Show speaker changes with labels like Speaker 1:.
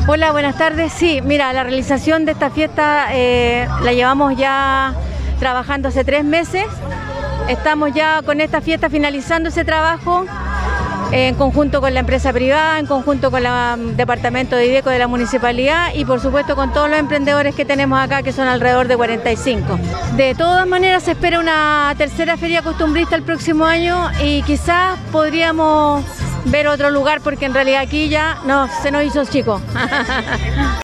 Speaker 1: Hola, buenas tardes. Sí, mira, la realización de esta fiesta la llevamos ya trabajando hace 3 meses. Estamos ya con esta fiesta finalizando ese trabajo en conjunto con la empresa privada, en conjunto con el departamento de IDECO de la municipalidad y por supuesto con todos los emprendedores que tenemos acá, que son alrededor de 45. De todas maneras se espera una tercera feria costumbrista el próximo año y quizás podríamos ver otro lugar porque en realidad aquí ya se nos hizo chico.